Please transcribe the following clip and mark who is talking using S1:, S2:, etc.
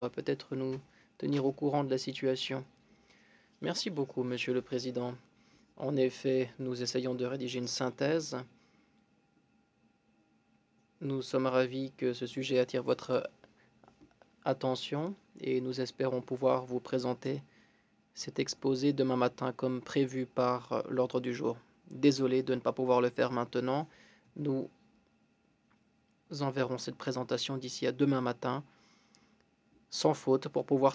S1: va peut-être nous tenir au courant de la situation. Merci beaucoup, Monsieur le Président. En effet, nous essayons de rédiger une synthèse. Nous sommes ravis que ce sujet attire votre attention et nous espérons pouvoir vous présenter cet exposé demain matin comme prévu par l'ordre du jour. Désolé de ne pas pouvoir le faire maintenant. Nous enverrons cette présentation d'ici à demain matin, sans faute, pour pouvoir